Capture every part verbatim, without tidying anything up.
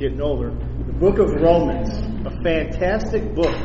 getting older. The book of Romans, a fantastic book.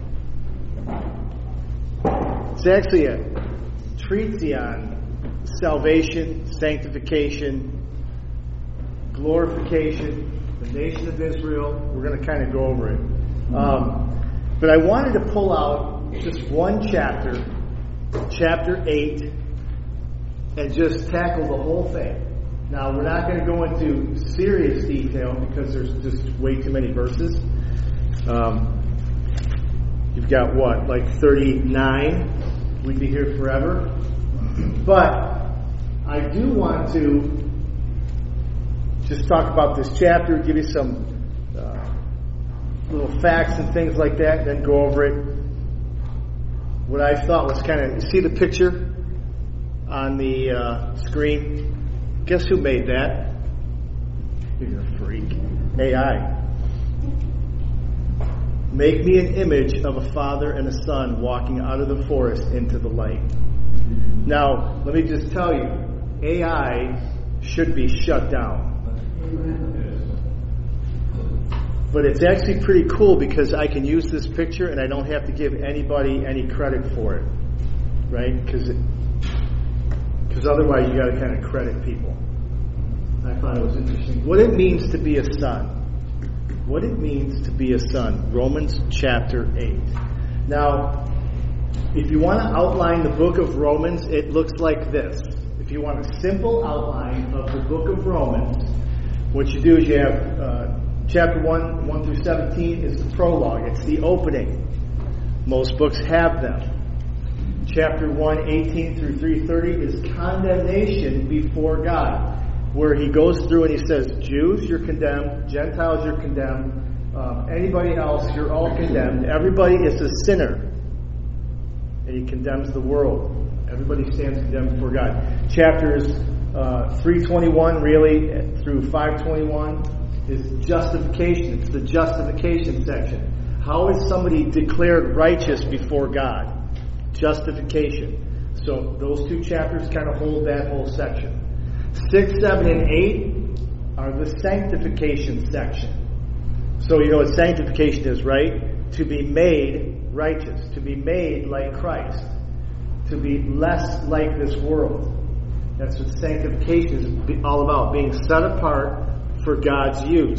It's actually a treatise on salvation, sanctification, glorification, the nation of Israel. We're going to kind of go over it. Um, but I wanted to pull out just one chapter, chapter eight, and just tackle the whole thing. Now, we're not going to go into serious detail because there's just way too many verses. Um, you've got what, like thirty-nine? We'd be here forever. But I do want to just talk about this chapter, give you some uh, little facts and things like that, and then go over it. What I thought was kind of, you see the picture on the uh, screen? Guess who made that? You're a freak. A I. Make me an image of a father and a son walking out of the forest into the light. Now, let me just tell you, A I should be shut down. But it's actually pretty cool because I can use this picture and I don't have to give anybody any credit for it. Right? Because it Because otherwise you got to kind of credit people. I thought it was interesting. What it means to be a son. What it means to be a son. Romans chapter eight. Now, if you want to outline the book of Romans, it looks like this. If you want a simple outline of the book of Romans, what you do is you have uh, chapter one, one through seventeen is the prologue. It's the opening. Most books have them. Chapter one, eighteen through three thirty is condemnation before God, where he goes through and he says, Jews, you're condemned. Gentiles, you're condemned. Um, anybody else, you're all condemned. Everybody is a sinner. And he condemns the world. Everybody stands condemned before God. Chapters uh, three twenty-one, really, through five twenty-one is justification. It's the justification section. How is somebody declared righteous before God? Justification. So those two chapters kind of hold that whole section. Six, seven, and eight are the sanctification section. So you know what sanctification is, right? To be made righteous. To be made like Christ. To be less like this world. That's what sanctification is all about. Being set apart for God's use.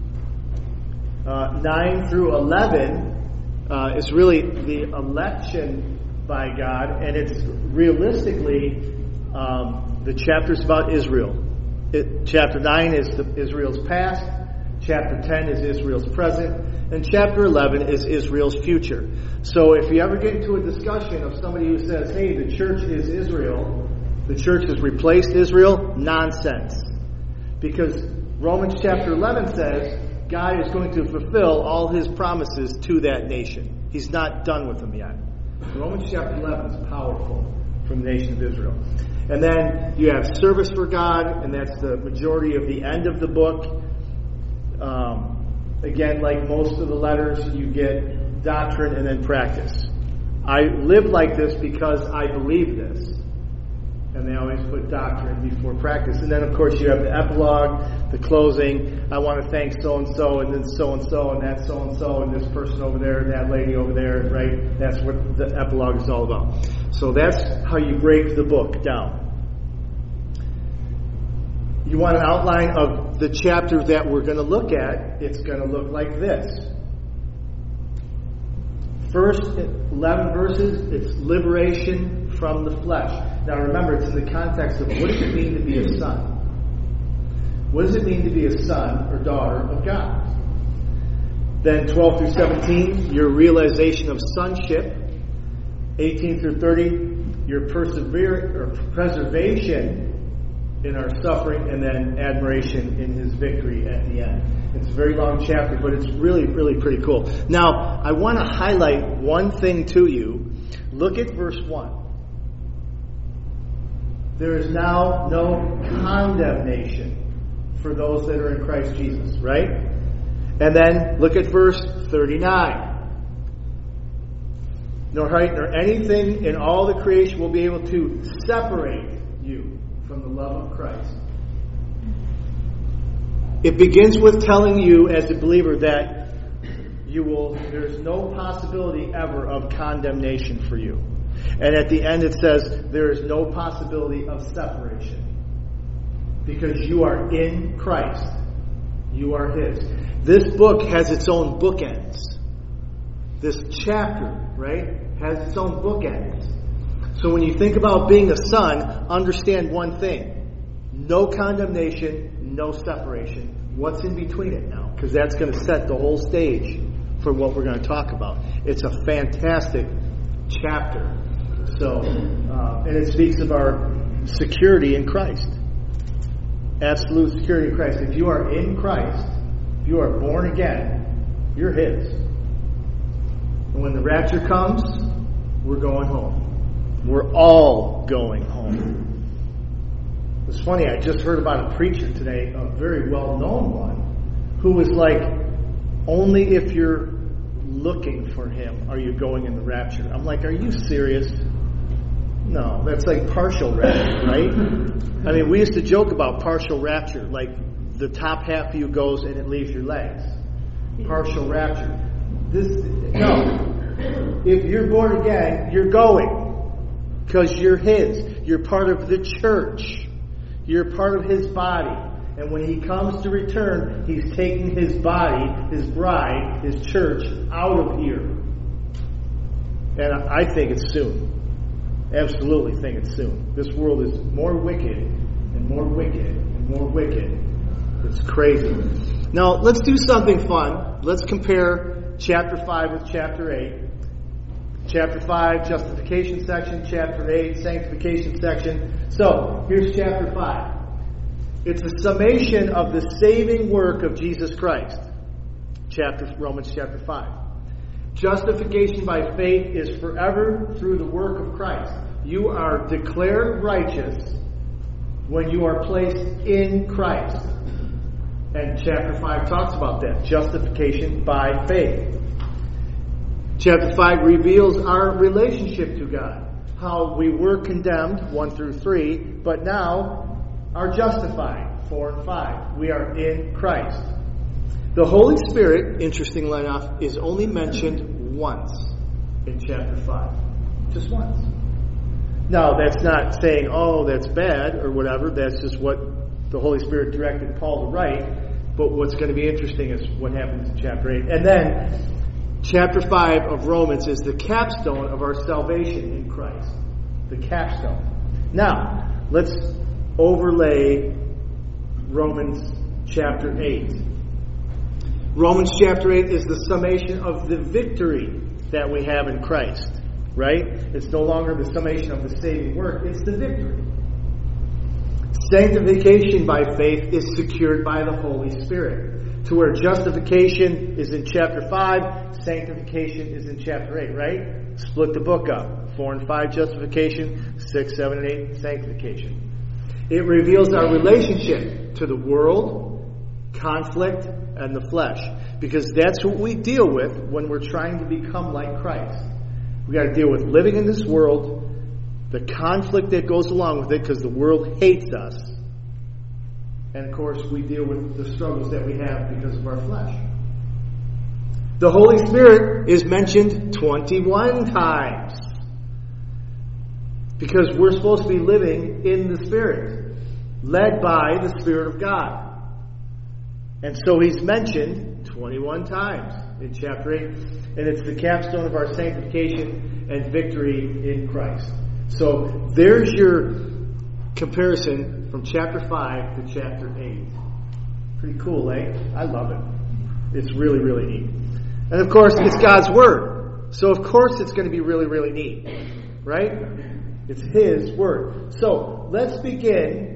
Uh, nine through eleven uh, is really the election by God, and it's realistically um, the chapters about Israel. It, chapter nine is the, Israel's past, chapter ten is Israel's present, and chapter eleven is Israel's future. So if you ever get into a discussion of somebody who says, hey, the church is Israel, the church has replaced Israel, nonsense. Because Romans chapter eleven says God is going to fulfill all his promises to that nation. He's not done with them yet. Romans chapter eleven is powerful from the nation of Israel. And then you have service for God, and that's the majority of the end of the book. Um, again, like most of the letters, you get doctrine and then practice. I live like this because I believe this. And they always put doctrine before practice. And then, of course, you have the epilogue, the closing. I want to thank so-and-so, and then so-and-so, and that so-and-so, and this person over there, and that lady over there, right? That's what the epilogue is all about. So that's how you break the book down. You want an outline of the chapter that we're going to look at. It's going to look like this. First eleven verses, it's liberation from the flesh. Now remember, it's in the context of what does it mean to be a son? What does it mean to be a son or daughter of God? Then twelve through seventeen, your realization of sonship. eighteen through thirty, your persever- or preservation in our suffering, and then admiration in his victory at the end. It's a very long chapter, but it's really, really pretty cool. Now, I want to highlight one thing to you. Look at verse one. There is now no condemnation for those that are in Christ Jesus, right? And then look at verse thirty-nine. Nor height nor anything in all the creation will be able to separate you from the love of Christ. It begins with telling you as a believer that you will, there's no possibility ever of condemnation for you. And at the end it says there is no possibility of separation. Because you are in Christ. You are His. This book has its own bookends. This chapter, right, has its own bookends. So when you think about being a son, understand one thing. No condemnation, no separation. What's in between it now? Because that's going to set the whole stage for what we're going to talk about. It's a fantastic chapter. So, uh, and it speaks of our security in Christ. Absolute security in Christ. If you are in Christ, if you are born again, you're His. And when the rapture comes, we're going home. We're all going home. It's funny, I just heard about a preacher today, a very well-known one, who was like, only if you're looking for Him are you going in the rapture. I'm like, are you serious? No, that's like partial rapture, right? I mean, we used to joke about partial rapture, like the top half of you goes and it leaves your legs. Partial rapture. This, no. If you're born again, you're going. Because you're His. You're part of the church. You're part of His body. And when He comes to return, He's taking His body, His bride, His church, out of here. And I think it's soon. Absolutely think it's soon. This world is more wicked and more wicked and more wicked. It's crazy. Now, let's do something fun. Let's compare chapter five with chapter eight. Chapter five, justification section. Chapter eight, sanctification section. So, here's chapter five. It's a summation of the saving work of Jesus Christ. Chapter Romans chapter five. Justification by faith is forever through the work of Christ. You are declared righteous when you are placed in Christ. And chapter five talks about that. Justification by faith. Chapter five reveals our relationship to God. How we were condemned, one through three, but now are justified, four and five. We are in Christ. The Holy Spirit, interestingly enough, is only mentioned once in chapter five. Just once. Now, that's not saying, oh, that's bad or whatever. That's just what the Holy Spirit directed Paul to write. But what's going to be interesting is what happens in chapter eight. And then, chapter five of Romans is the capstone of our salvation in Christ. The capstone. Now, let's overlay Romans chapter eight. Romans chapter eight is the summation of the victory that we have in Christ. Right? It's no longer the summation of the saving work, it's the victory. Sanctification by faith is secured by the Holy Spirit. To where justification is in chapter five, sanctification is in chapter eight, right? Split the book up. four and five justification, six, seven, and eight sanctification. It reveals our relationship to the world, conflict, and the flesh. Because that's what we deal with when we're trying to become like Christ. We got to deal with living in this world, the conflict that goes along with it, because the world hates us. And of course, we deal with the struggles that we have because of our flesh. The Holy Spirit is mentioned twenty-one times. Because we're supposed to be living in the Spirit, led by the Spirit of God. And so He's mentioned twenty-one times in chapter eight. And it's the capstone of our sanctification and victory in Christ. So there's your comparison from chapter five to chapter eight. Pretty cool, eh? I love it. It's really, really neat. And of course, it's God's Word. So of course it's going to be really, really neat. Right? It's His Word. So let's begin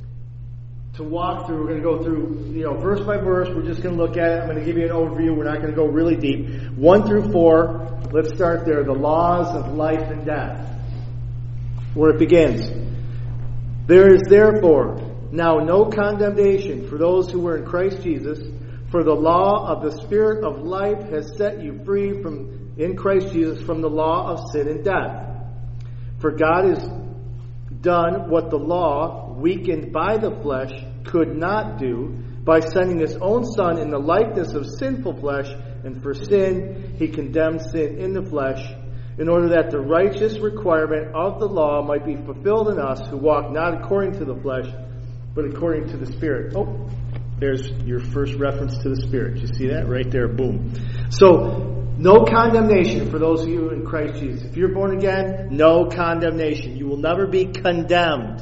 to walk through. We're going to go through, you know, verse by verse. We're just going to look at it. I'm going to give you an overview. We're not going to go really deep. One through four. Let's start there. The laws of life and death. Where it begins. There is therefore now no condemnation for those who were in Christ Jesus. For the law of the Spirit of life has set you free from in Christ Jesus from the law of sin and death. For God has done what the law, weakened by the flesh, could not do by sending his own Son in the likeness of sinful flesh, and for sin he condemned sin in the flesh, in order that the righteous requirement of the law might be fulfilled in us who walk not according to the flesh, but according to the Spirit. Oh, there's your first reference to the Spirit. You see that? Right there, boom. So, no condemnation for those of you in Christ Jesus. If you're born again, no condemnation. You will never be condemned.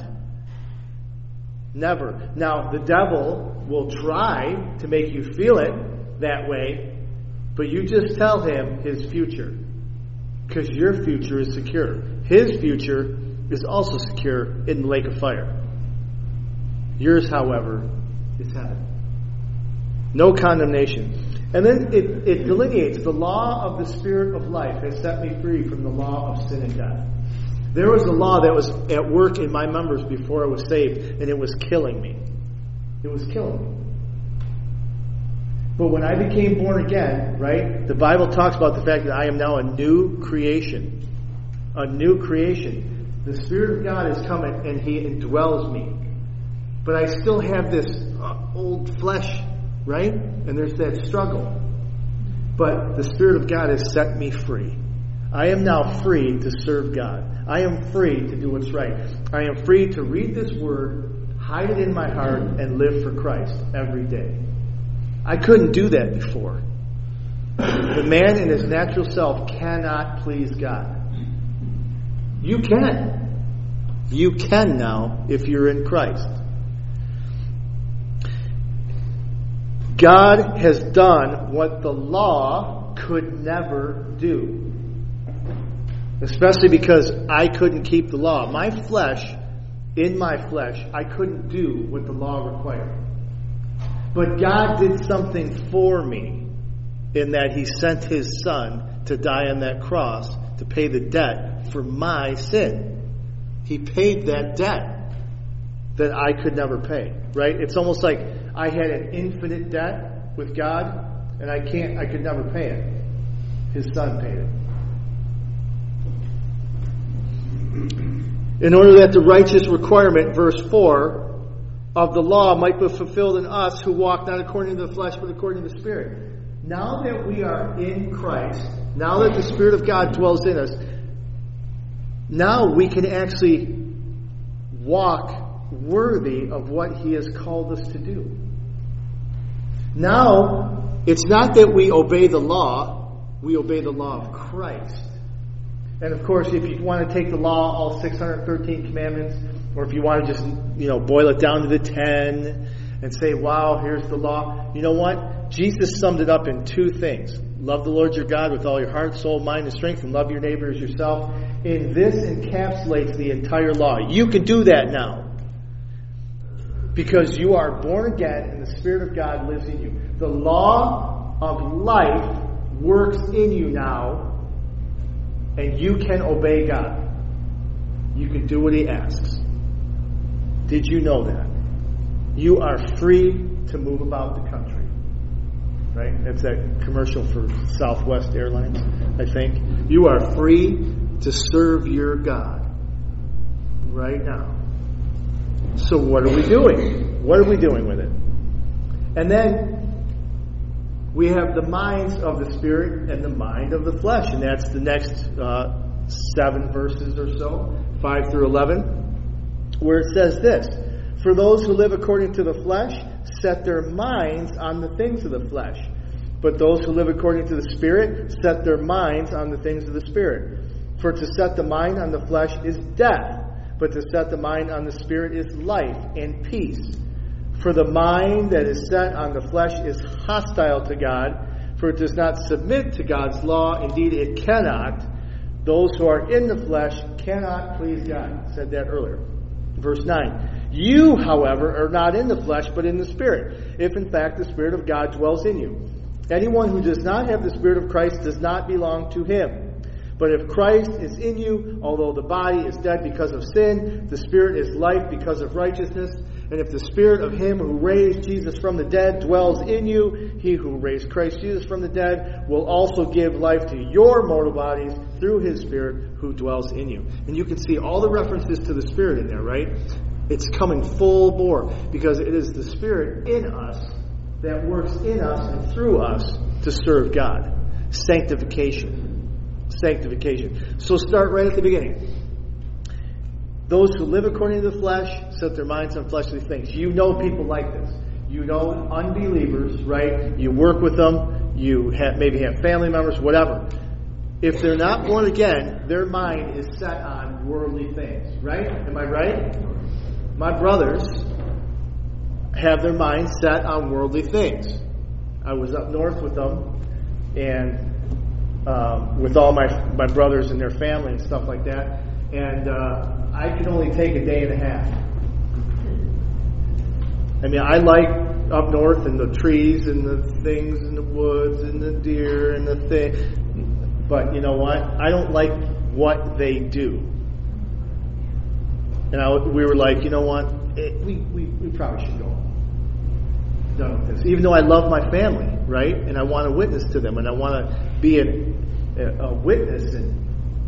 Never. Now, the devil will try to make you feel it that way, but you just tell him his future. Because your future is secure. His future is also secure in the lake of fire. Yours, however, is heaven. No condemnation. And then it, it delineates the law of the Spirit of life has set me free from the law of sin and death. There was a law that was at work in my members before I was saved, and it was killing me. It was killing me. But when I became born again, right, the Bible talks about the fact that I am now a new creation. A new creation. The Spirit of God is coming and He indwells me. But I still have this uh, old flesh, right? And there's that struggle. But the Spirit of God has set me free. I am now free to serve God. I am free to do what's right. I am free to read this Word, hide it in my heart, and live for Christ every day. I couldn't do that before. The man in his natural self cannot please God. You can. You can now if you're in Christ. God has done what the law could never do. Especially because I couldn't keep the law. My flesh, in my flesh, I couldn't do what the law required. But God did something for me in that He sent His Son to die on that cross to pay the debt for my sin. He paid that debt that I could never pay. Right? It's almost like I had an infinite debt with God and I can't I could never pay it. His Son paid it. In order that the righteous requirement, verse four, of the law might be fulfilled in us who walk not according to the flesh but according to the Spirit. Now that we are in Christ, now that the Spirit of God dwells in us, now we can actually walk worthy of what He has called us to do. Now, it's not that we obey the law, we obey the law of Christ. And of course, if you want to take the law, all six hundred thirteen commandments, or if you want to just, you know, boil it down to the ten and say, wow, here's the law. You know what? Jesus summed it up in two things. Love the Lord your God with all your heart, soul, mind, and strength, and love your neighbor as yourself. And this encapsulates the entire law. You can do that now. Because you are born again and the Spirit of God lives in you. The law of life works in you now. And you can obey God. You can do what He asks. Did you know that? You are free to move about the country. Right? That's that commercial for Southwest Airlines, I think. You are free to serve your God right now. So what are we doing? What are we doing with it? And then we have the minds of the Spirit and the mind of the flesh. And that's the next uh, seven verses or so, five through eleven, where it says this: for those who live according to the flesh set their minds on the things of the flesh. But those who live according to the Spirit set their minds on the things of the Spirit. For to set the mind on the flesh is death, but to set the mind on the Spirit is life and peace. For the mind that is set on the flesh is hostile to God, for it does not submit to God's law. Indeed, it cannot. Those who are in the flesh cannot please God. I said that earlier. Verse nine. You, however, are not in the flesh, but in the Spirit, if in fact the Spirit of God dwells in you. Anyone who does not have the Spirit of Christ does not belong to Him. But if Christ is in you, although the body is dead because of sin, the Spirit is life because of righteousness. And if the Spirit of Him who raised Jesus from the dead dwells in you, He who raised Christ Jesus from the dead will also give life to your mortal bodies through His Spirit who dwells in you. And you can see all the references to the Spirit in there, right? It's coming full bore because it is the Spirit in us that works in us and through us to serve God. Sanctification. Sanctification. So start right at the beginning. Those who live according to the flesh set their minds on fleshly things. You know people like this. You know unbelievers, right? You work with them. You have, maybe have family members, whatever. If they're not born again, their mind is set on worldly things, right? Am I right? My brothers have their minds set on worldly things. I was up north with them, and um, with all my my brothers and their family and stuff like that, and uh, I could only take a day and a half. I mean, I like up north and the trees and the things and the woods and the deer and the thing, but you know what? I don't like what they do. And I, we were like, you know what? It, we, we we probably should go. Done with this. Even though I love my family, right? And I want to witness to them, and I want to be an, a, a witness. And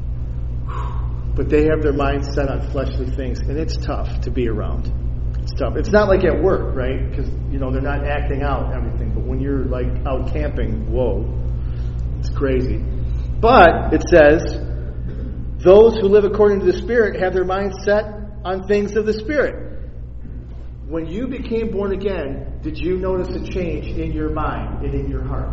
but they have their minds set on fleshly things, and it's tough to be around. It's tough. It's not like at work, right? Because you know they're not acting out everything. But when you're like out camping, whoa, it's crazy. But it says, those who live according to the Spirit have their minds set on things of the Spirit. When you became born again, did you notice a change in your mind and in your heart?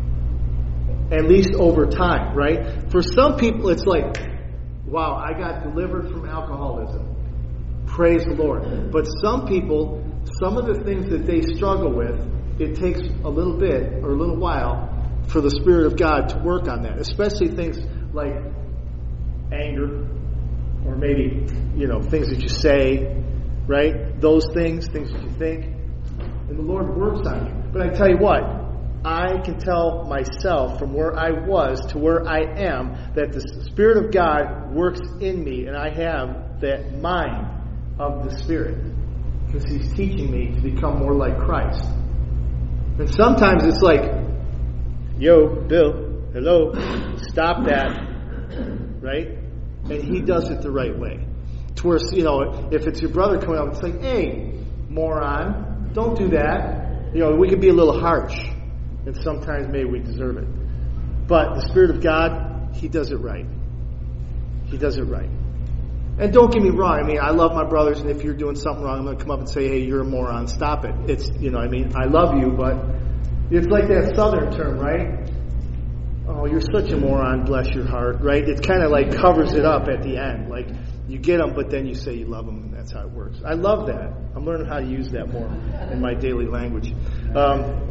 At least over time, right? For some people, it's like, wow, I got delivered from alcoholism. Praise the Lord. But some people, some of the things that they struggle with, it takes a little bit or a little while for the Spirit of God to work on that. Especially things like anger, or maybe, you know, things that you say, right? Those things, things that you think. And the Lord works on you. But I tell you what, I can tell myself from where I was to where I am that the Spirit of God works in me, and I have that mind of the Spirit because He's teaching me to become more like Christ. And sometimes it's like, yo, Bill, hello, stop that, right? And He does it the right way. To where, you know, if it's your brother coming up, it's like, hey, moron, don't do that. You know, we can be a little harsh, and sometimes maybe we deserve it. But the Spirit of God, He does it right. He does it right. And don't get me wrong, I mean, I love my brothers, and if you're doing something wrong, I'm going to come up and say, hey, you're a moron, stop it. It's, you know, I mean, I love you, but it's like that southern term, right? Oh, you're such a moron, bless your heart, right? It kind of like covers it up at the end. Like, you get them, but then you say you love them, and that's how it works. I love that. I'm learning how to use that more in my daily language. Um,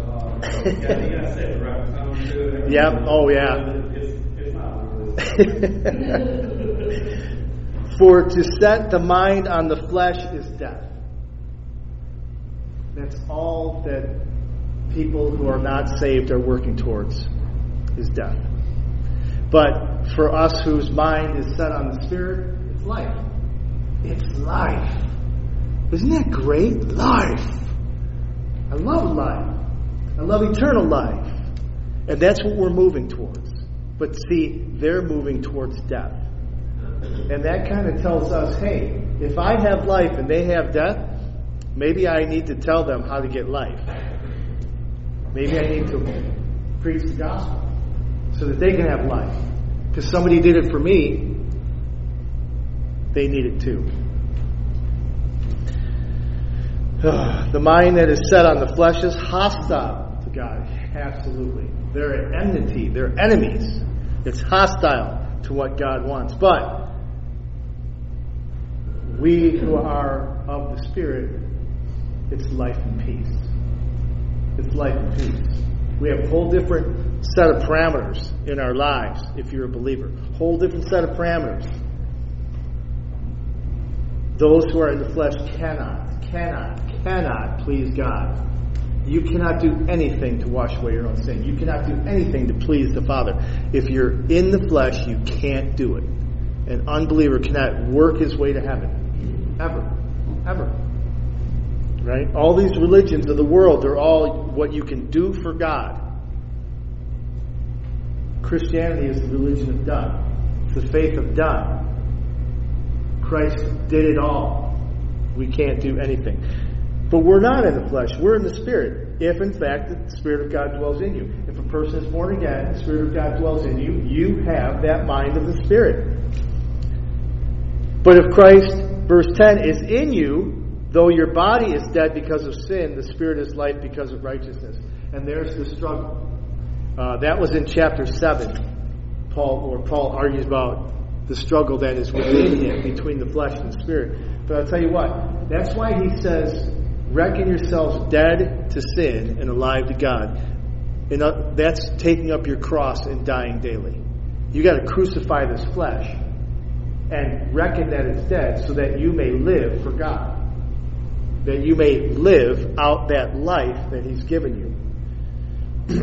yeah, oh yeah. For to set the mind on the flesh is death. That's all that people who are not saved are working towards, is death. But for us whose mind is set on the Spirit, it's life. It's life. Isn't that great? Life. I love life. I love eternal life. And that's what we're moving towards. But see, they're moving towards death. And that kind of tells us, hey, if I have life and they have death, maybe I need to tell them how to get life. Maybe I need to preach the gospel so that they can have life. Because somebody did it for me, they need it too. The mind that is set on the flesh is hostile to God. Absolutely. They're at enmity. They're enemies. It's hostile to what God wants. But we who are of the Spirit, it's life and peace. It's life and peace. We have a whole different set of parameters in our lives if you're a believer. Whole different set of parameters. Those who are in the flesh cannot, cannot, cannot please God. You cannot do anything to wash away your own sin. You cannot do anything to please the Father. If you're in the flesh, you can't do it. An unbeliever cannot work his way to heaven. Ever. Ever. Right? All these religions of the world, they're all what you can do for God. Christianity is the religion of done. It's the faith of done. Christ did it all. We can't do anything. But we're not in the flesh. We're in the Spirit. if in fact the Spirit of God dwells in you. If a person is born again, the Spirit of God dwells in you, you have that mind of the Spirit. But if Christ, verse ten, is in you, though your body is dead because of sin, the Spirit is life because of righteousness. And there's the struggle. Uh, that was in chapter seven, Paul, where Paul argues about the struggle that is within him between the flesh and the Spirit. But I'll tell you what, that's why he says, reckon yourselves dead to sin and alive to God. And uh, that's taking up your cross and dying daily. You got to crucify this flesh and reckon that it's dead so that you may live for God. That you may live out that life that He's given you.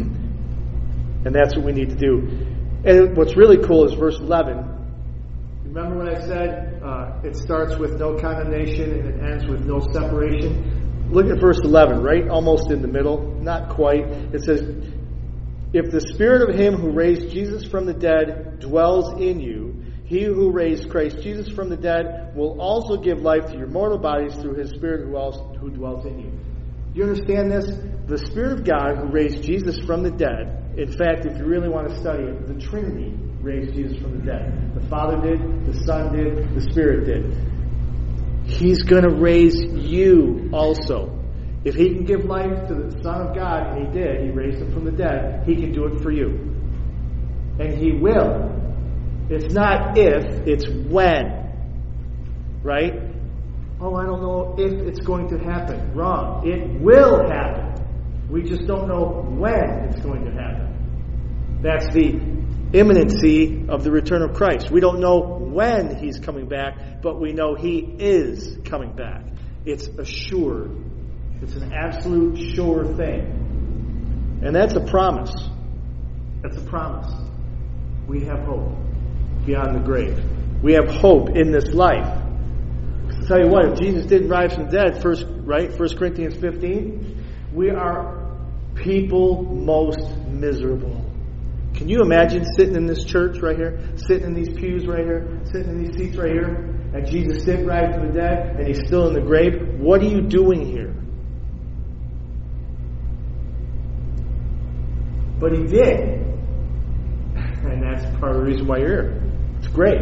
And that's what we need to do. And what's really cool is verse eleven. Remember when I said uh, it starts with no condemnation and it ends with no separation? Look at verse eleven, right almost in the middle. Not quite. It says, if the Spirit of Him who raised Jesus from the dead dwells in you, He who raised Christ Jesus from the dead will also give life to your mortal bodies through His Spirit who, else, who dwells in you. Do you understand this? The Spirit of God who raised Jesus from the dead, in fact, if you really want to study it, the Trinity raised Jesus from the dead. The Father did, the Son did, the Spirit did. He's going to raise you also. If He can give life to the Son of God, and He did, He raised Him from the dead, He can do it for you. And He will. It's not if, it's when. Right? Oh, I don't know if it's going to happen. Wrong. It will happen. We just don't know when it's going to happen. That's the imminency of the return of Christ. We don't know when He's coming back, but we know He is coming back. It's assured. It's an absolute sure thing. And that's a promise. That's a promise. We have hope beyond the grave. We have hope in this life. I'll tell you what, if Jesus didn't rise from the dead, first, right, First Corinthians fifteen, we are people most miserable. Can you imagine sitting in this church right here, sitting in these pews right here, sitting in these seats right here, and Jesus didn't rise from the dead, and He's still in the grave? What are you doing here? But He did. And that's part of the reason why you're here. It's great.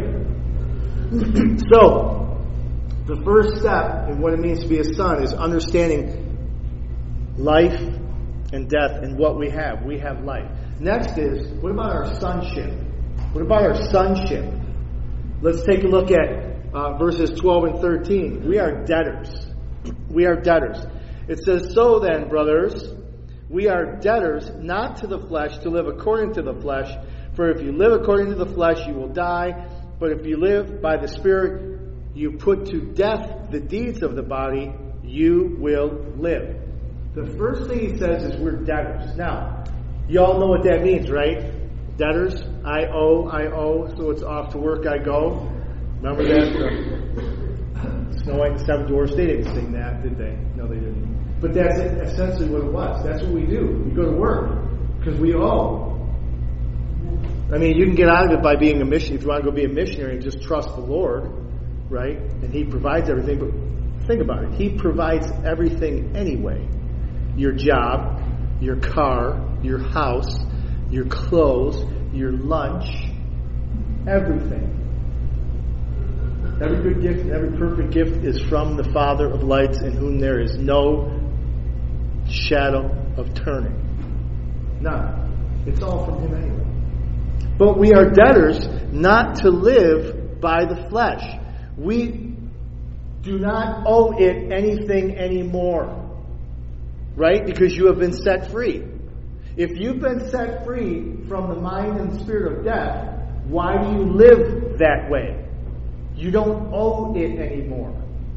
So, the first step in what it means to be a son is understanding life and death and what we have. We have life. Next is, what about our sonship? What about our sonship? Let's take a look at uh, verses twelve and thirteen. We are debtors. We are debtors. It says, so then, brothers, we are debtors, not to the flesh, to live according to the flesh. For if you live according to the flesh, you will die. But if you live by the Spirit, you put to death the deeds of the body, you will live. The first thing he says is we're debtors. Now, you all know what that means, right? Debtors. I owe, I owe, so it's off to work I go. Remember that? The Snow White and the Seven Dwarfs, they didn't sing that, did they? No, they didn't. But that's essentially what it was. That's what we do. We go to work because we owe. I mean, you can get out of it by being a missionary. If you want to go be a missionary and just trust the Lord, right? And He provides everything. But think about it. He provides everything anyway. Your job, your car, your house, your clothes, your lunch, everything. Every good gift and every perfect gift is from the Father of lights, in whom there is no shadow of turning. None. It's all from Him anyway. But we are debtors not to live by the flesh. We do not owe it anything anymore. Right? Because you have been set free. If you've been set free from the mind and spirit of death, why do you live that way? You don't owe it anymore.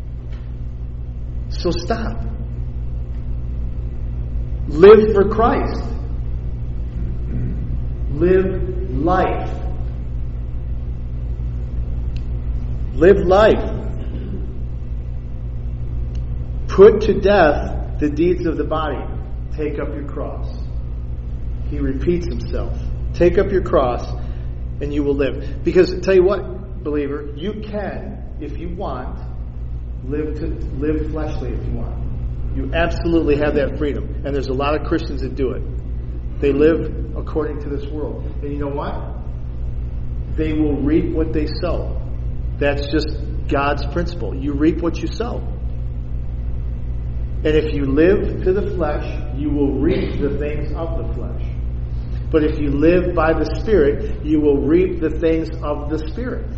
So stop. Live for Christ. Live life. Live life. Put to death the deeds of the body. Take up your cross. He repeats himself. Take up your cross and you will live. Because, tell you what, believer, you can, if you want, live to live fleshly if you want. You absolutely have that freedom. And there's a lot of Christians that do it. They live according to this world. And you know what? They will reap what they sow. That's just God's principle. You reap what you sow. And if you live to the flesh, you will reap the things of the flesh. But if you live by the Spirit, you will reap the things of the Spirit.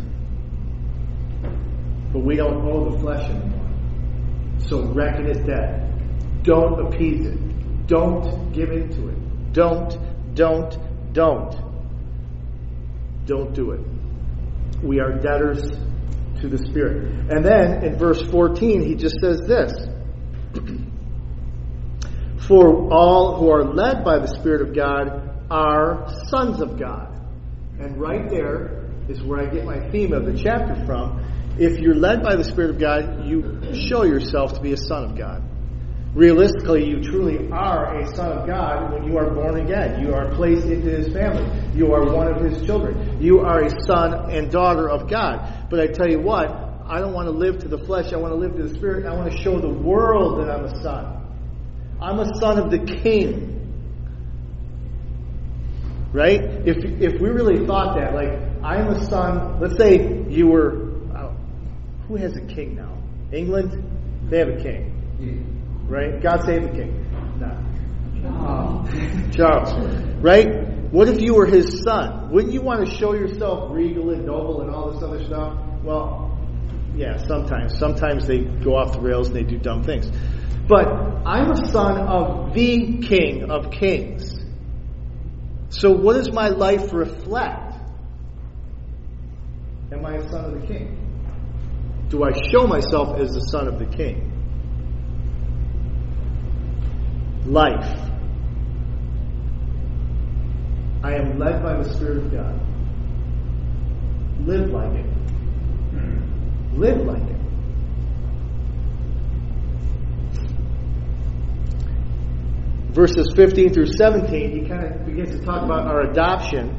But we don't owe the flesh anymore. So reckon it dead. Don't appease it. Don't give into it. Don't, don't, don't. Don't do it. We are debtors to the Spirit. And then in verse fourteen, he just says this. For all who are led by the Spirit of God are sons of God. And right there is where I get my theme of the chapter from. If you're led by the Spirit of God, you show yourself to be a son of God. Realistically, you truly are a son of God when you are born again. You are placed into His family. You are one of His children. You are a son and daughter of God. But I tell you what, I don't want to live to the flesh. I want to live to the Spirit. I want to show the world that I'm a son. I'm a son of the King. Right? If if we really thought that, like, I'm a son, let's say you were, who has a king now? England? They have a king. Right? God save the king. No. Charles. Right? What if you were his son? Wouldn't you want to show yourself regal and noble and all this other stuff? Well, yeah, sometimes. Sometimes they go off the rails and they do dumb things. But I'm a son of the King of Kings. So what does my life reflect? Am I a son of the King? Do I show myself as the son of the King? Life. I am led by the Spirit of God. Live like it. Live like it. Verses fifteen through seventeen, he kind of begins to talk about our adoption.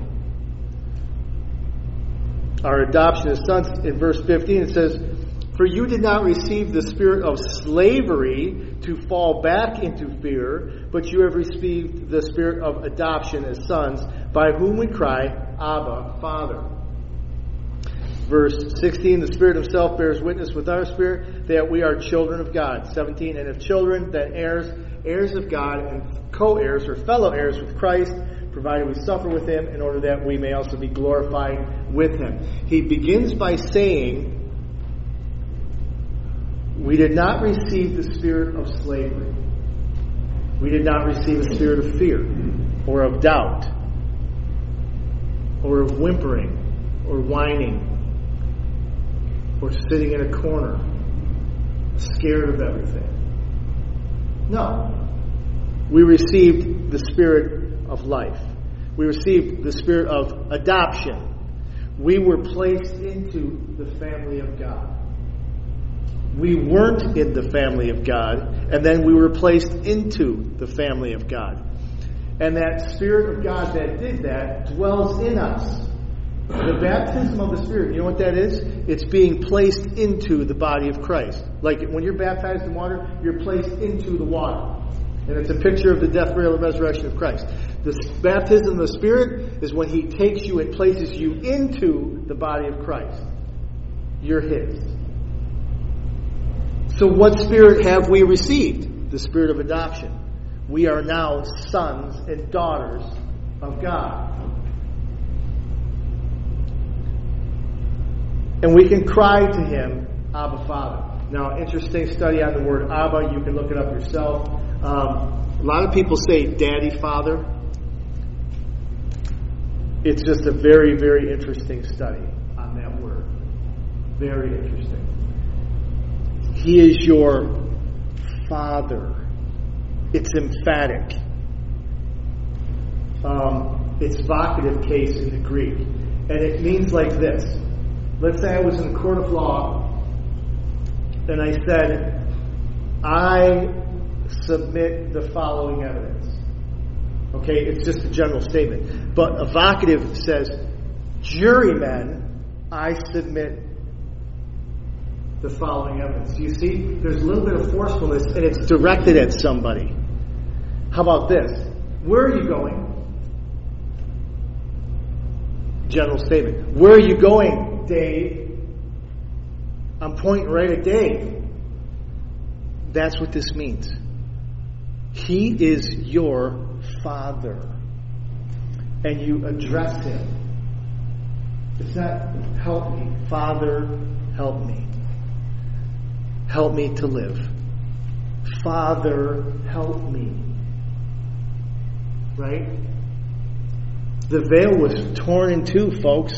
Our adoption as sons. In verse fifteen it says, "For you did not receive the spirit of slavery to fall back into fear, but you have received the spirit of adoption as sons, by whom we cry, Abba, Father." Verse sixteen, "The Spirit Himself bears witness with our spirit that we are children of God." seventeen, "And if children, then heirs, heirs of God, and co-heirs or fellow heirs with Christ, provided we suffer with Him, in order that we may also be glorified with Him." He begins by saying, we did not receive the spirit of slavery. We did not receive a spirit of fear, or of doubt, or of whimpering, or whining, or sitting in a corner, scared of everything. No. We received the spirit of life. We received the spirit of adoption. We were placed into the family of God. We weren't in the family of God, and then we were placed into the family of God. And that Spirit of God that did that dwells in us. The baptism of the Spirit, you know what that is? It's being placed into the body of Christ. Like when you're baptized in water, you're placed into the water. And it's a picture of the death, burial, and resurrection of Christ. The baptism of the Spirit is when He takes you and places you into the body of Christ. You're His. So what spirit have we received? The spirit of adoption. We are now sons and daughters of God. And we can cry to Him, Abba, Father. Now, interesting study on the word Abba. You can look it up yourself. Um, a lot of people say Daddy, Father. It's just a very, very interesting study on that word. Very interesting. He is your Father. It's emphatic. Um, it's vocative case in the Greek. And it means like this. Let's say I was in a court of law and I said, I submit the following evidence. Okay, it's just a general statement. But a vocative says, jurymen, I submit the following evidence. You see, there's a little bit of forcefulness, and it's directed at somebody. How about this? Where are you going? General statement. Where are you going, Dave? I'm pointing right at Dave. That's what this means. He is your Father. And you address Him. It's not, help me. Father, help me. Help me to live. Father, help me. Right? The veil was torn in two, folks.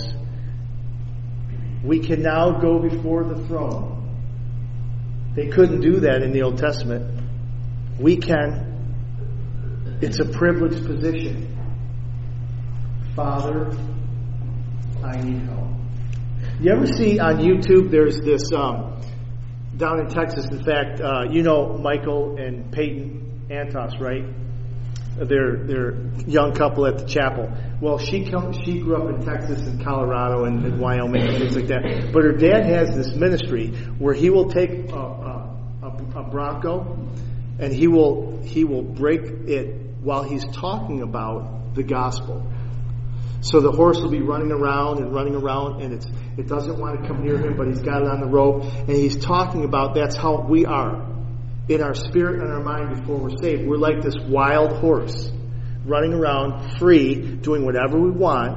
We can now go before the throne. They couldn't do that in the Old Testament. We can. It's a privileged position. Father, I need help. You ever see on YouTube, there's this, um, down in Texas, in fact, uh, you know Michael and Peyton Antos, right? They're, they're a young couple at the chapel. Well, she come, she grew up in Texas and Colorado and, and Wyoming and things like that. But her dad has this ministry where he will take a, a, a, a Bronco and he will he will break it while he's talking about the gospel. So the horse will be running around and running around, and it's it doesn't want to come near him, but he's got it on the rope, and he's talking about that's how we are in our spirit and our mind before we're saved. We're like this wild horse running around free, doing whatever we want,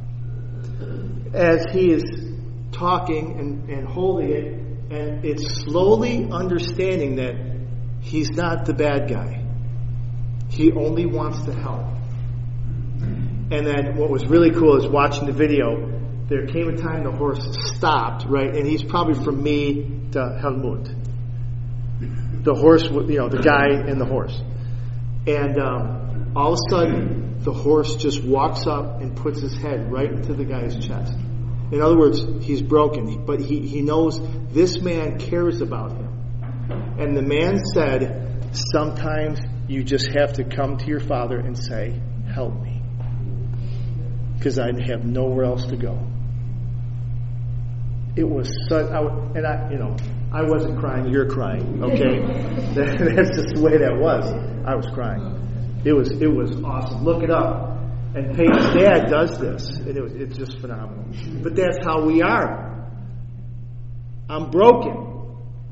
as he is talking and, and holding it, and it's slowly understanding that he's not the bad guy. He only wants to help. And then what was really cool is watching the video, there came a time the horse stopped, right? And he's probably from me to Helmut. The horse, you know, the guy and the horse. And um, all of a sudden, the horse just walks up and puts his head right into the guy's chest. In other words, he's broken, but he, he knows this man cares about him. And the man said, sometimes you just have to come to your father and say, help me. Because I have nowhere else to go. It was such, I, and I, you know, I wasn't crying. You're crying, okay? that, that's just the way that was. I was crying. It was, it was awesome. Look it up. And Peyton's dad does this, and it was, it's just phenomenal. But that's how we are. I'm broken,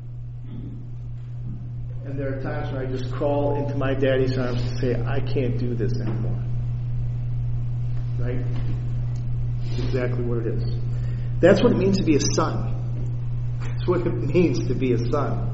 and there are times when I just crawl into my daddy's arms and say, "I can't do this anymore." Right? That's exactly what it is. That's what it means to be a son. That's what it means to be a son.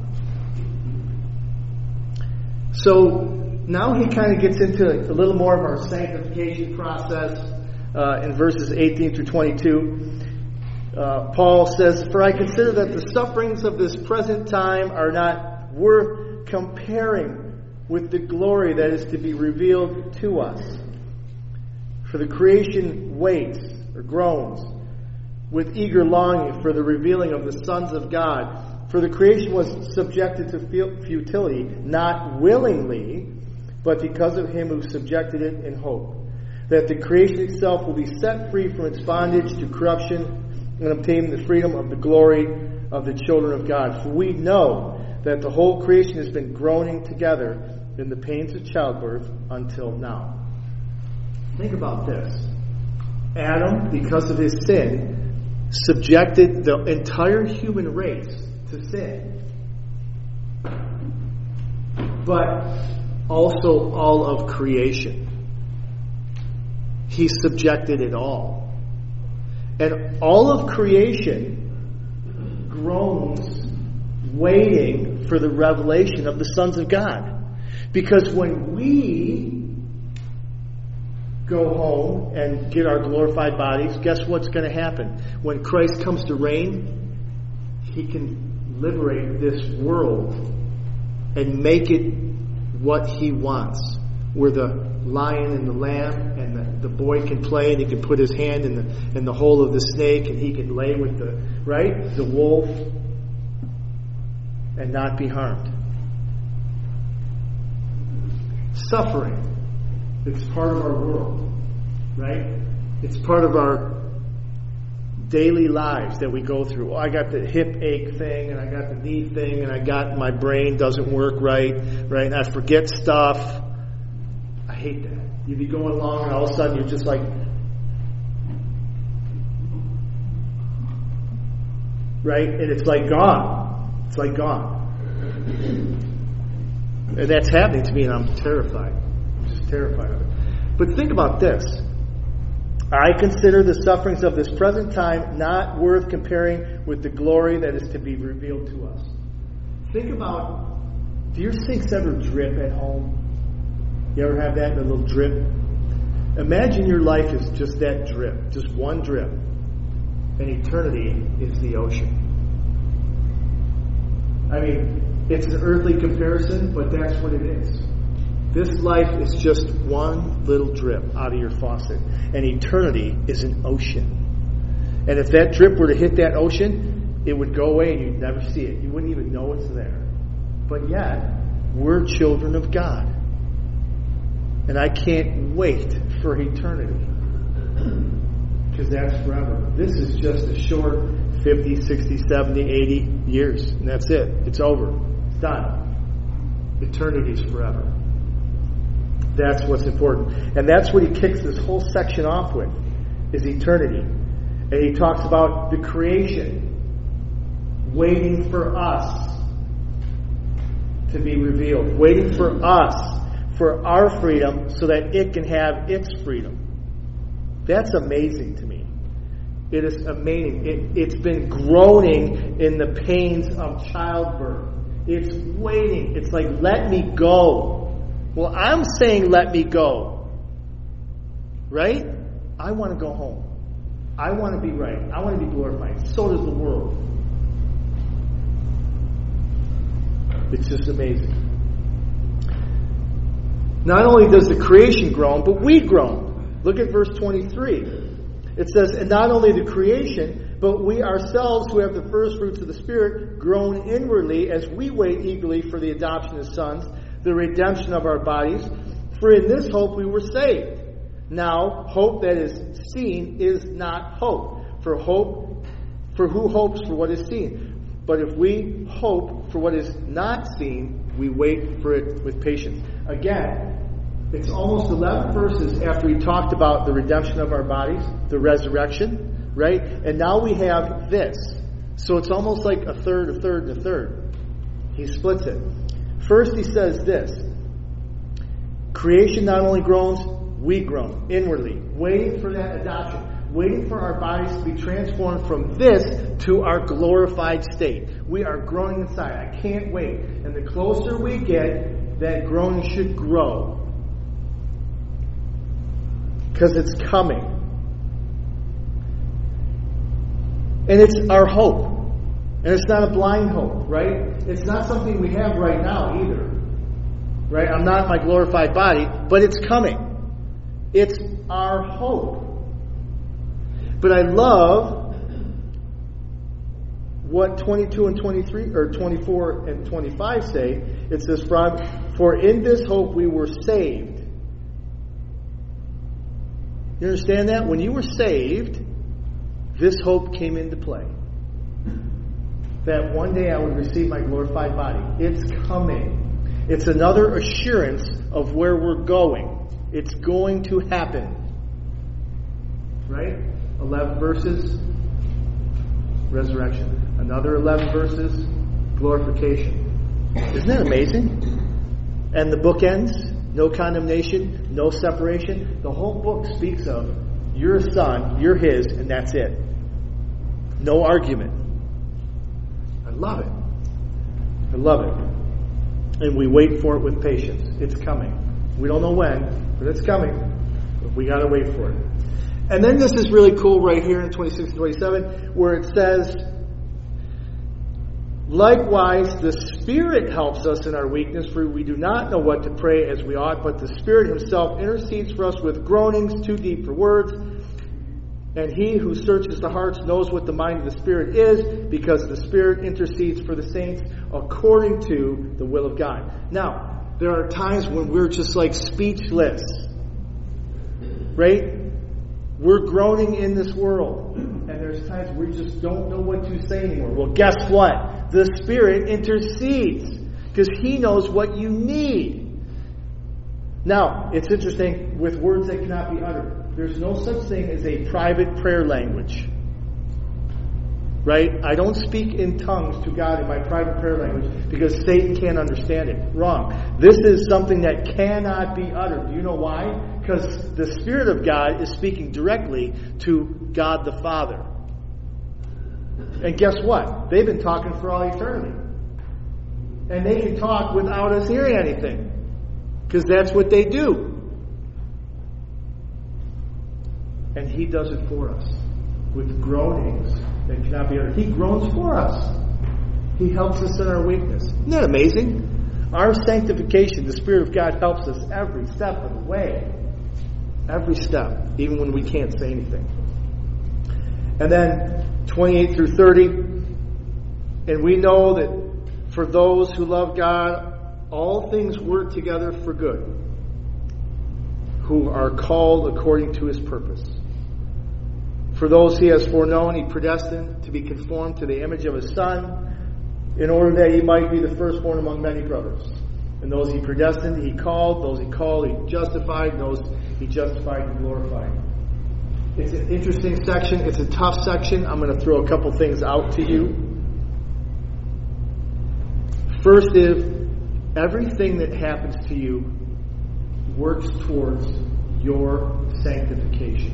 So now he kind of gets into a little more of our sanctification process uh, in verses eighteen through twenty-two. Uh, Paul says, "For I consider that the sufferings of this present time are not worth comparing with the glory that is to be revealed to us. For the creation waits, or groans, with eager longing for the revealing of the sons of God. For the creation was subjected to futility, not willingly, but because of him who subjected it in hope, that the creation itself will be set free from its bondage to corruption and obtain the freedom of the glory of the children of God. For we know that the whole creation has been groaning together in the pains of childbirth until now." Think about this. Adam, because of his sin, subjected the entire human race to sin. But also all of creation. He subjected it all. And all of creation groans, waiting for the revelation of the sons of God. Because when we go home and get our glorified bodies, guess what's going to happen? When Christ comes to reign, he can liberate this world and make it what he wants. Where the lion and the lamb and the, the boy can play, and he can put his hand in the in the hole of the snake, and he can lay with the right the wolf and not be harmed. Suffering. It's part of our world, right? It's part of our daily lives that we go through. Oh, I got the hip ache thing, and I got the knee thing, and I got my brain doesn't work right, right? And I forget stuff. I hate that. You'd be going along, and all of a sudden you're just like, right? And it's like gone. It's like gone. And that's happening to me, and I'm terrified. I'm just terrified of it. But think about this. I consider the sufferings of this present time not worth comparing with the glory that is to be revealed to us. Think about, do your sinks ever drip at home? You ever have that, a little drip? Imagine your life is just that drip, just one drip. And eternity is the ocean. I mean, it's an earthly comparison, but that's what it is. This life is just one little drip out of your faucet. And eternity is an ocean. And if that drip were to hit that ocean, it would go away and you'd never see it. You wouldn't even know it's there. But yet, we're children of God. And I can't wait for eternity. Because that's forever. This is just a short fifty, sixty, seventy, eighty years. And that's it. It's over. It's done. Eternity is forever. That's what's important. And that's what he kicks this whole section off with, is eternity. And he talks about the creation waiting for us to be revealed. Waiting for us, for our freedom, so that it can have its freedom. That's amazing to me. It is amazing. It, it's been groaning in the pains of childbirth. It's waiting. It's like, let me go. Well, I'm saying let me go. Right? I want to go home. I want to be right. I want to be glorified. So does the world. It's just amazing. Not only does the creation groan, but we groan. Look at verse twenty-three. It says, and not only the creation, but we ourselves who have the first fruits of the Spirit groan inwardly as we wait eagerly for the adoption as sons, the redemption of our bodies. For in this hope we were saved. Now, hope that is seen is not hope. For hope, for who hopes for what is seen? But if we hope for what is not seen, we wait for it with patience. Again, it's almost eleven verses after he talked about the redemption of our bodies, the resurrection, right? And now we have this. So it's almost like a third, a third, and a third. He splits it. First he says this. Creation not only groans, we groan inwardly, waiting for that adoption, waiting for our bodies to be transformed from this to our glorified state. We are groaning inside. I can't wait. And the closer we get, that groaning should grow. Because it's coming. And it's our hope. And it's not a blind hope, right? It's not something we have right now either. Right? I'm not in my glorified body, but it's coming. It's our hope. But I love what twenty-two and twenty-three, or twenty-four and twenty-five say. It says, for in this hope we were saved. You understand that? When you were saved, this hope came into play. That one day I would receive my glorified body. It's coming. It's another assurance of where we're going. It's going to happen. Right? eleven verses, resurrection. Another eleven verses, glorification. Isn't that amazing? And the book ends. No condemnation, no separation. The whole book speaks of you're a son, you're his, and that's it. No argument. I love it. I love it. And we wait for it with patience. It's coming. We don't know when, but it's coming. But we got to wait for it. And then this is really cool right here in twenty-six and twenty-seven, where it says, likewise, the Spirit helps us in our weakness, for we do not know what to pray as we ought, but the Spirit Himself intercedes for us with groanings too deep for words. And He who searches the hearts knows what the mind of the Spirit is, because the Spirit intercedes for the saints according to the will of God. Now, there are times when we're just like speechless. Right? We're groaning in this world. And there's times we just don't know what to say anymore. Well, guess what? The Spirit intercedes because He knows what you need. Now, it's interesting with words that cannot be uttered. There's no such thing as a private prayer language. Right? I don't speak in tongues to God in my private prayer language because Satan can't understand it. Wrong. This is something that cannot be uttered. Do you know why? Because the Spirit of God is speaking directly to God the Father. And guess what? They've been talking for all eternity. And they can talk without us hearing anything. Because that's what they do. And He does it for us. With groanings that cannot be uttered. He groans for us. He helps us in our weakness. Isn't that amazing? Our sanctification, the Spirit of God helps us every step of the way. Every step. Even when we can't say anything. And then twenty-eight through thirty. And we know that for those who love God, all things work together for good. Who are called according to His purpose. For those He has foreknown, He predestined to be conformed to the image of His Son, in order that He might be the firstborn among many brothers. And those He predestined, He called. Those He called, He justified. Those He justified, He glorified. It's an interesting section. It's a tough section. I'm going to throw a couple things out to you. First is, everything that happens to you works towards your sanctification.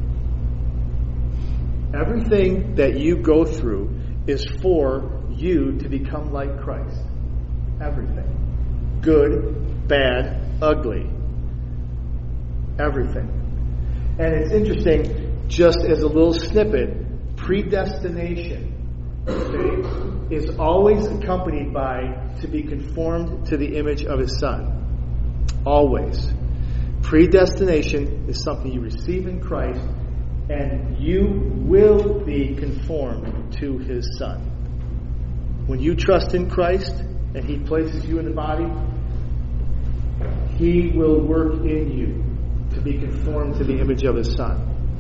Everything that you go through is for you to become like Christ. Everything. Good, bad, ugly. Everything. And it's interesting, just as a little snippet, predestination okay, is always accompanied by to be conformed to the image of His Son. Always. Predestination is something you receive in Christ, and you will be conformed to His Son. When you trust in Christ and He places you in the body, He will work in you to be conformed to the image of His Son.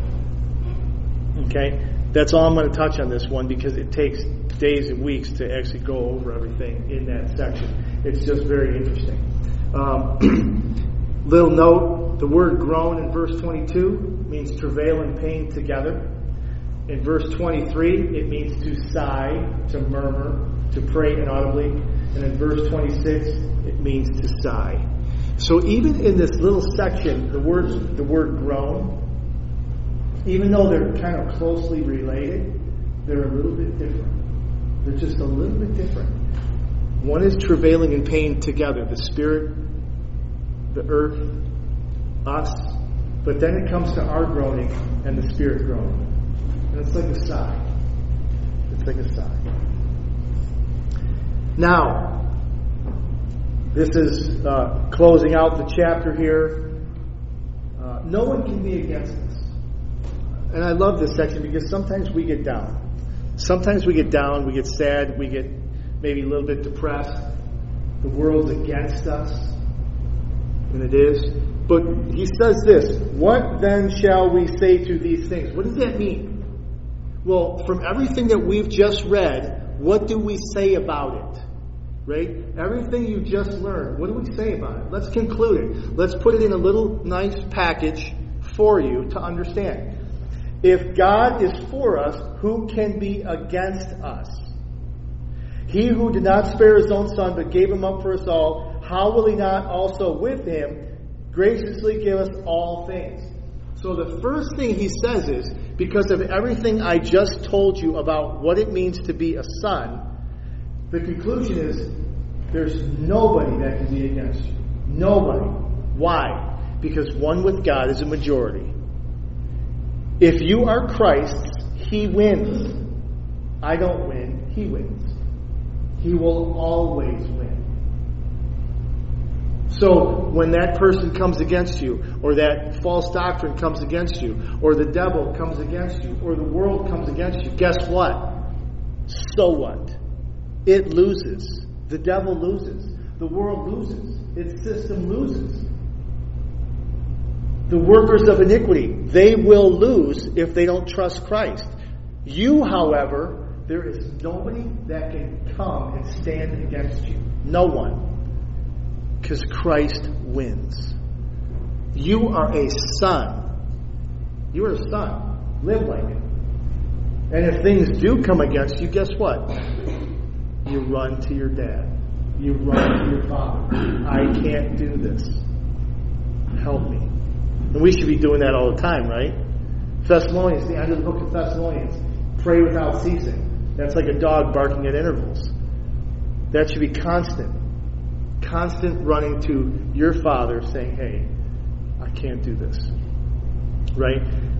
Okay? That's all I'm going to touch on this one because it takes days and weeks to actually go over everything in that section. It's just very interesting. Um, little note, the word groan in verse twenty-two means travail and pain together. In verse twenty-three, it means to sigh, to murmur, to pray inaudibly. And in verse twenty-six, it means to sigh. So even in this little section, the words, the word groan, even though they're kind of closely related, they're a little bit different. They're just a little bit different. One is travailing in pain together, the Spirit, the earth, us. But then it comes to our groaning and the Spirit groaning. And it's like a sigh. It's like a sigh. Now, this is uh, closing out the chapter here. Uh, no one can be against us. And I love this section because sometimes we get down. Sometimes we get down, we get sad, we get maybe a little bit depressed. The world's against us. And it is. But he says this, what then shall we say to these things? What does that mean? Well, from everything that we've just read, what do we say about it? Right? Everything you just learned, what do we say about it? Let's conclude it. Let's put it in a little nice package for you to understand. If God is for us, who can be against us? He who did not spare His own Son, but gave Him up for us all, how will He not also with Him graciously give us all things? So the first thing he says is, because of everything I just told you about what it means to be a son, the conclusion is, there's nobody that can be against you. Nobody. Why? Because one with God is a majority. If you are Christ's, He wins. I don't win, He wins. He will always win. So when that person comes against you, or that false doctrine comes against you, or the devil comes against you, or the world comes against you, guess what? So what? It loses. The devil loses. The world loses. Its system loses. The workers of iniquity, they will lose if they don't trust Christ. You, however, there is nobody that can come and stand against you. No one. Because Christ wins. You are a son. You are a son. Live like it. And if things do come against you, guess what? You run to your dad. You run to your father. I can't do this. Help me. And we should be doing that all the time, right? Thessalonians, the end of the book of Thessalonians. Pray without ceasing. That's like a dog barking at intervals. That should be constant. Constant running to your father saying, hey, I can't do this. Right?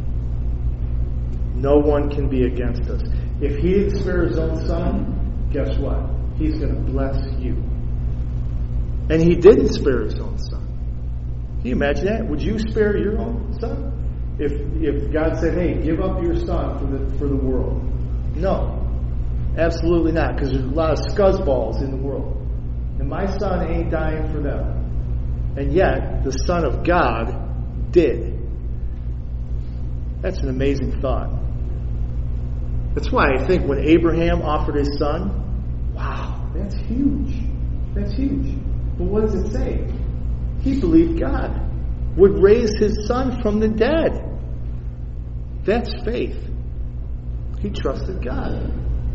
No one can be against us. If he didn't spare his own son, guess what? He's going to bless you. And he didn't spare his own son. Can you imagine that? Would you spare your own son? If if God said, hey, give up your son for the for the world. No. Absolutely not. Because there's a lot of scuzzballs in the world. And my son ain't dying for them. And yet, the Son of God did. That's an amazing thought. That's why I think when Abraham offered his son, wow, that's huge. That's huge. But what does it say? He believed God would raise his son from the dead. That's faith. He trusted God.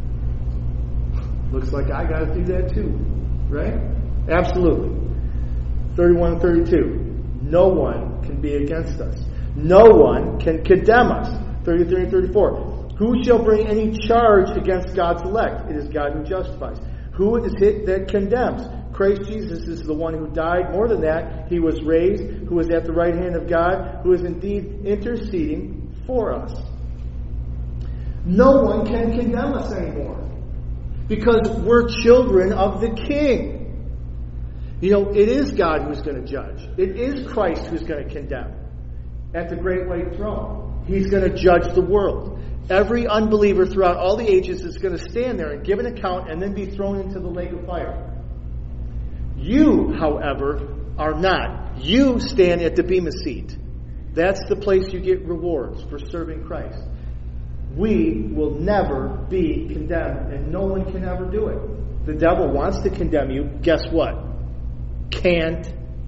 Looks like I got to do that too. Right? Absolutely. thirty-one and thirty-two. No one can be against us. No one can condemn us. thirty-three and thirty-four. Who shall bring any charge against God's elect? It is God who justifies. Who is it that condemns? Christ Jesus is the one who died. More than that, he was raised, who is at the right hand of God, who is indeed interceding for us. No one can condemn us anymore. Because we're children of the King. You know, it is God who's going to judge. It is Christ who's going to condemn. At the great white throne. He's going to judge the world. Every unbeliever throughout all the ages is going to stand there and give an account and then be thrown into the lake of fire. You, however, are not. You stand at the bema seat. That's the place you get rewards for serving Christ. We will never be condemned, and no one can ever do it. The devil wants to condemn you. Guess what? Can't.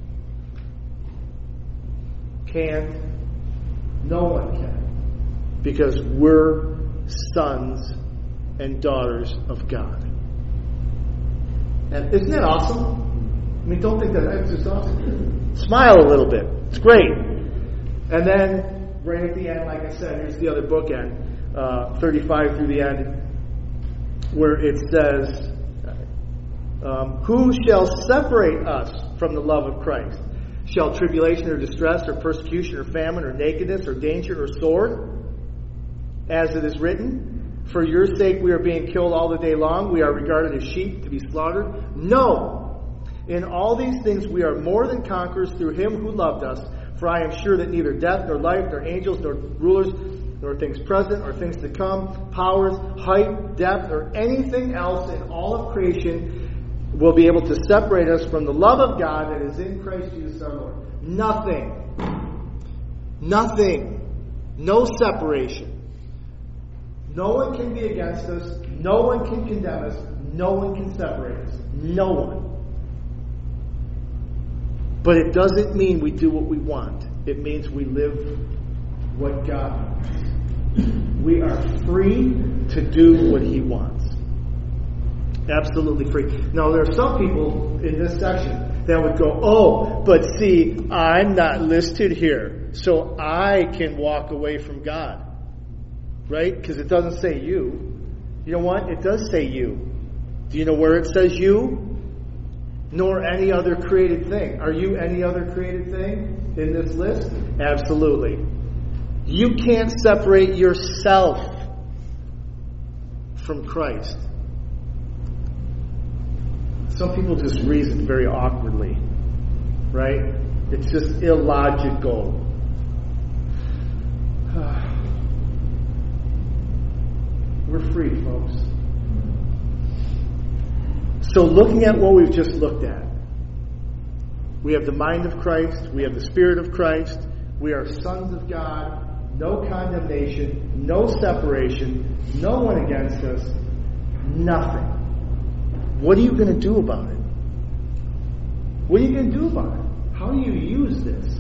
Can't. No one can. Because we're sons and daughters of God. And isn't that awesome? I mean, don't think that that's just awesome. Smile a little bit. It's great. And then, right at the end, like I said, here's the other bookend. Uh, thirty-five through the end, where it says, um, who shall separate us from the love of Christ? Shall tribulation or distress or persecution or famine or nakedness or danger or sword? As it is written, for your sake we are being killed all the day long. We are regarded as sheep to be slaughtered. No! In all these things we are more than conquerors through him who loved us. For I am sure that neither death nor life nor angels nor rulers nor things present or things to come, powers, height, depth, or anything else in all of creation will be able to separate us from the love of God that is in Christ Jesus our Lord. Nothing. Nothing. No separation. No one can be against us. No one can condemn us. No one can separate us. No one. But it doesn't mean we do what we want. It means we live what God wants. We are free to do what he wants. Absolutely free. Now, there are some people in this section that would go, oh, but see, I'm not listed here, so I can walk away from God. Right? Because it doesn't say you. You know what? It does say you. Do you know where it says you? Nor any other created thing. Are you any other created thing in this list? Absolutely. You can't separate yourself from Christ. Some people just reason very awkwardly, right? It's just illogical. We're free, folks. So looking at what we've just looked at, we have the mind of Christ, we have the Spirit of Christ, We are sons of God, no condemnation, no separation, no one against us, nothing. What are you going to do about it? What are you going to do about it? How do you use this?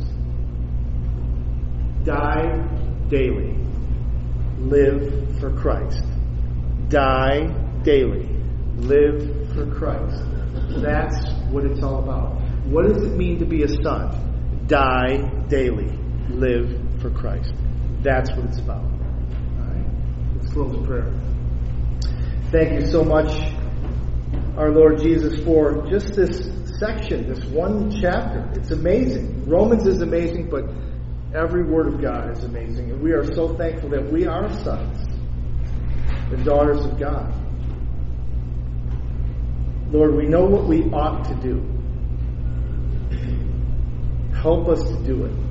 Die daily. Live for Christ. Die daily. Live for Christ. That's what it's all about. What does it mean to be a son? Die daily. Live for Christ. That's what it's about. All right? Let's close with prayer. Thank you so much, our Lord Jesus, for just this section, this one chapter. It's amazing. Romans is amazing, but every word of God is amazing. And we are so thankful that we are sons and daughters of God. Lord, we know what we ought to do. Help us to do it.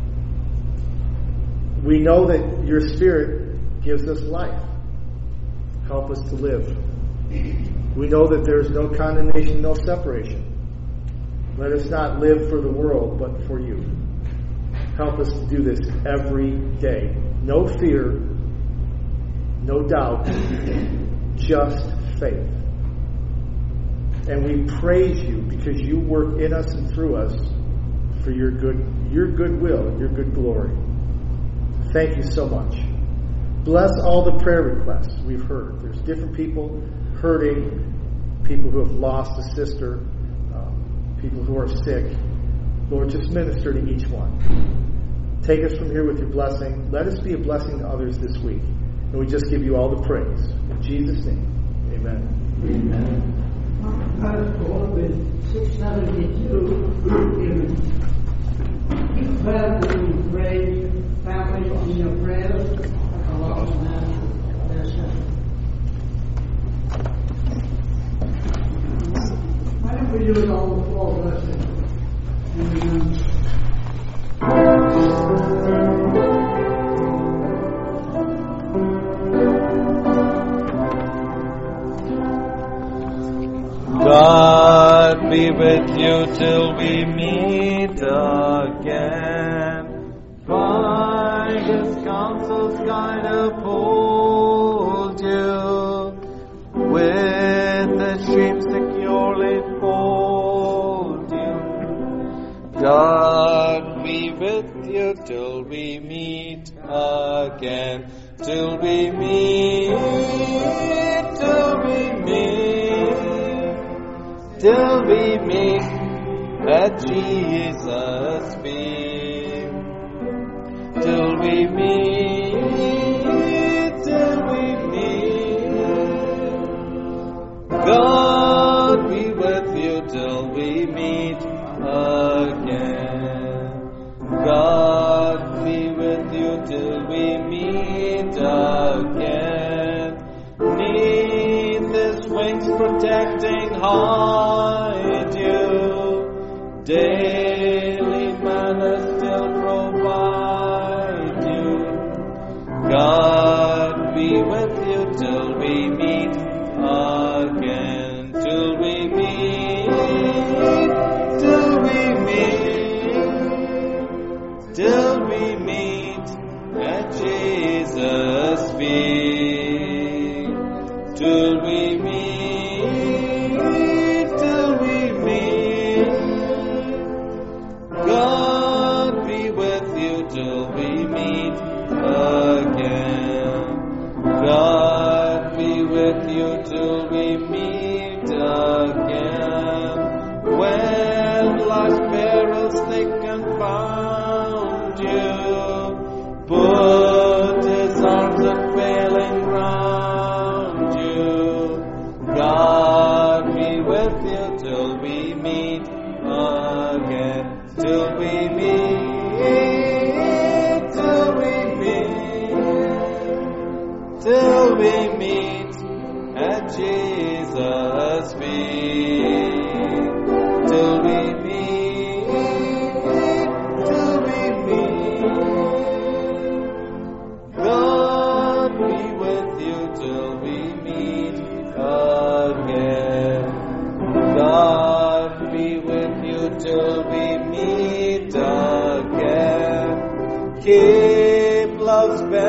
We know that your Spirit gives us life. Help us to live. We know that there is no condemnation, no separation. Let us not live for the world, but for you. Help us to do this every day. No fear, no doubt, just faith. And we praise you because you work in us and through us for your good, your good will, your good glory. Thank you so much. Bless all the prayer requests we've heard. There's different people hurting, people who have lost a sister, um, people who are sick. Lord, just minister to each one. Take us from here with your blessing. Let us be a blessing to others this week. And we just give you all the praise. In Jesus' name, amen. Amen. Article in six seventy-two, keep prayers and pray families in your prayers. Along that, why don't we do it all the full blessing? God be with you till we meet again. By His counsel's guide uphold you. With the stream securely fold you. God be with you till we meet again. Till we meet, till we meet. Till we meet at Jesus' feet. Till we meet, till we meet. God be with you till we meet again. God be with you till we meet again. Neath His wings protecting hide you. Daily manna still provide you. God be with you till we meet again. Till we meet, till we meet, till we meet at Jesus' feet. Till we meet, till we meet. God be with you till we meet again. God be with you till we meet again. When life's perils thick confound you, put His arms unfailing round you.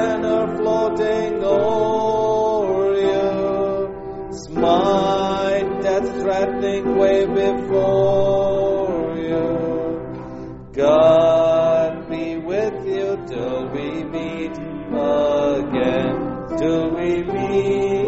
banner floating o'er you. Smite that threatening wave before you. God be with you till we meet again, till we meet